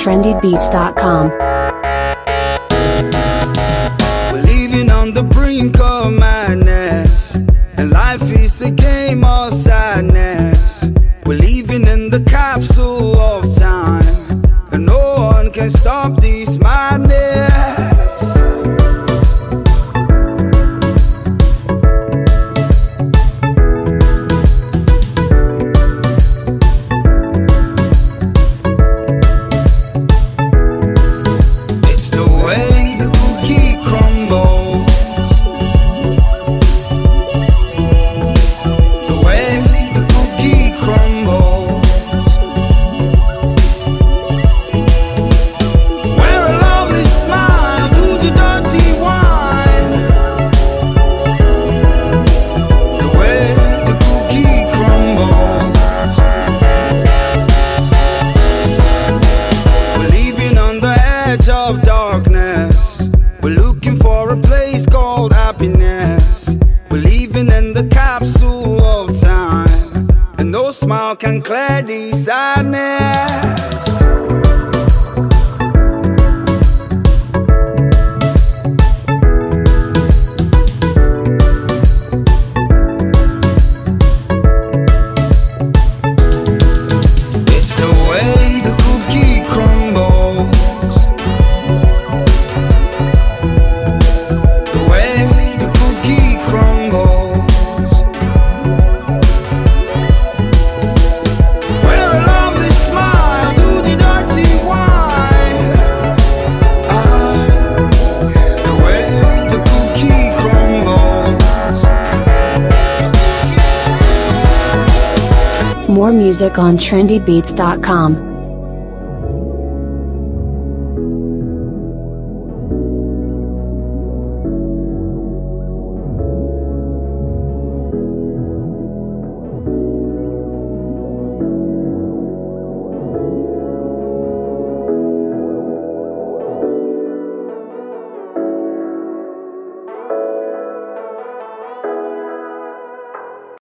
trendybeats.com. We're living on the brink of madness, and life is a game of sadness. We're living in the capsule of time, and no one can stop this madness. Of darkness, we're looking for a place called happiness. We're living in the capsule of time, and no smile can clear the sadness. It's the way the cookie crumbles, More music on trendybeats.com.